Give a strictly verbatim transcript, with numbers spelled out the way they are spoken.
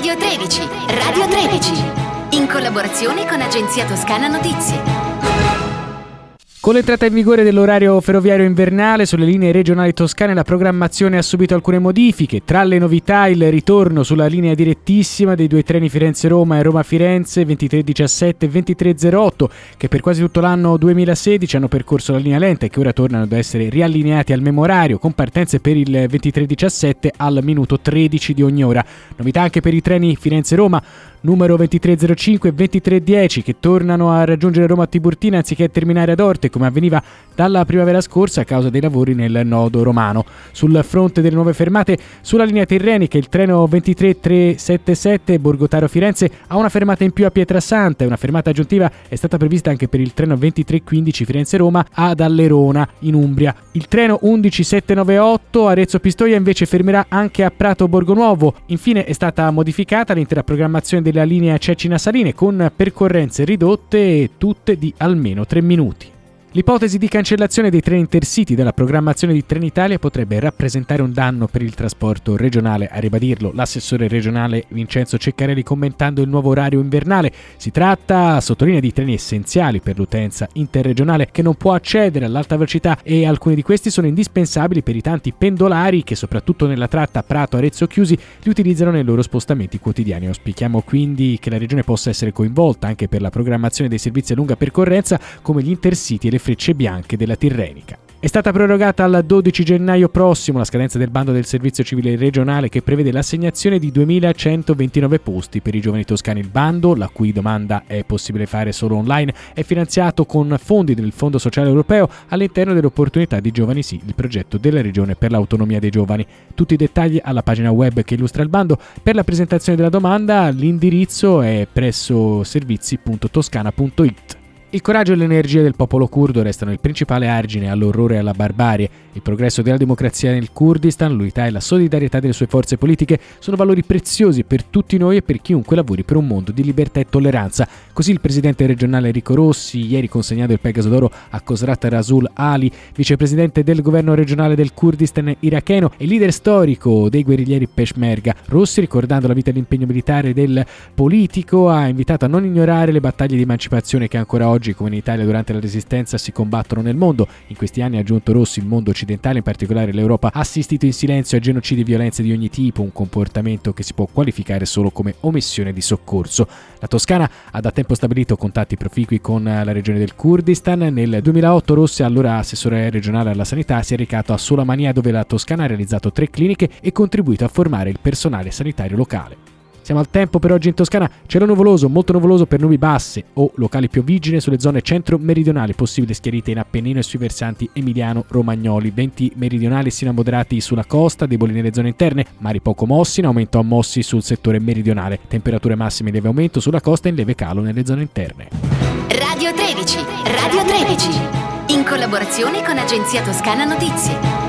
Radio tredici, Radio tredici, in collaborazione con Agenzia Toscana Notizie. Con l'entrata in vigore dell'orario ferroviario invernale sulle linee regionali toscane la programmazione ha subito alcune modifiche. Tra le novità il ritorno sulla linea direttissima dei due treni Firenze-Roma e Roma-Firenze ventitré diciassette e ventitré zero otto che per quasi tutto l'anno duemilasedici hanno percorso la linea lenta e che ora tornano ad essere riallineati al memorario con partenze per il ventitré diciassette al minuto tredici di ogni ora. Novità anche per i treni Firenze-Roma numero ventitré zero cinque e ventitré dieci che tornano a raggiungere Roma Tiburtina anziché terminare ad Orte come avveniva dalla primavera scorsa a causa dei lavori nel nodo romano. Sul fronte delle nuove fermate sulla linea tirrenica il treno ventitré trecentosettantasette Borgotaro-Firenze ha una fermata in più a Pietrasanta e una fermata aggiuntiva è stata prevista anche per il treno ventitré quindici Firenze-Roma ad Allerona in Umbria. Il treno undici settecentonovantotto Arezzo-Pistoia invece fermerà anche a Prato Borgonuovo. Infine è stata modificata l'intera programmazione della linea Cecina-Saline con percorrenze ridotte tutte di almeno tre minuti. L'ipotesi di cancellazione dei treni Intercity dalla programmazione di Trenitalia potrebbe rappresentare un danno per il trasporto regionale, a ribadirlo l'assessore regionale Vincenzo Ceccarelli commentando il nuovo orario invernale. Si tratta, sottolinea, di treni essenziali per l'utenza interregionale che non può accedere all'alta velocità e alcuni di questi sono indispensabili per i tanti pendolari che soprattutto nella tratta Prato-Arezzo-Chiusi li utilizzano nei loro spostamenti quotidiani. Auspichiamo quindi che la regione possa essere coinvolta anche per la programmazione dei servizi a lunga percorrenza come gli Intercity e le Frecce Bianche della Tirrenica. È stata prorogata al dodici gennaio prossimo la scadenza del bando del servizio civile regionale che prevede l'assegnazione di duemilacentoventinove posti per i giovani toscani. Il bando, la cui domanda è possibile fare solo online, è finanziato con fondi del Fondo Sociale Europeo all'interno dell'Opportunità di Giovani Sì, il progetto della Regione per l'autonomia dei giovani. Tutti i dettagli alla pagina web che illustra il bando. Per la presentazione della domanda l'indirizzo è presso servizi punto toscana punto it. Il coraggio e l'energia del popolo curdo restano il principale argine all'orrore e alla barbarie. Il progresso della democrazia nel Kurdistan, l'unità e la solidarietà delle sue forze politiche sono valori preziosi per tutti noi e per chiunque lavori per un mondo di libertà e tolleranza. Così il presidente regionale Enrico Rossi, ieri consegnato il Pegaso d'Oro a Khosrat Rasul Ali, vicepresidente del governo regionale del Kurdistan iracheno e leader storico dei guerriglieri Peshmerga. Rossi, ricordando la vita e l'impegno militare del politico, ha invitato a non ignorare le battaglie di emancipazione che ancora oggi come in Italia durante la Resistenza si combattono nel mondo. In questi anni, ha aggiunto Rossi, il mondo occidentale, in particolare l'Europa, ha assistito in silenzio a genocidi e violenze di ogni tipo, un comportamento che si può qualificare solo come omissione di soccorso. La Toscana ha da tempo stabilito contatti proficui con la regione del Kurdistan. Nel duemilaotto Rossi, allora assessore regionale alla sanità, si è recato a Sulamania dove la Toscana ha realizzato tre cliniche e contribuito a formare il personale sanitario locale. Siamo al tempo per oggi in Toscana. Cielo nuvoloso, molto nuvoloso per nubi basse o locali pioviggine sulle zone centro-meridionali, possibile schiarite in Appennino e sui versanti emiliano-romagnoli. Venti meridionali sino a moderati sulla costa, deboli nelle zone interne, mari poco mossi, in aumento a mossi sul settore meridionale. Temperature massime in lieve aumento sulla costa e in lieve calo nelle zone interne. Radio tredici, Radio tredici, in collaborazione con Agenzia Toscana Notizie.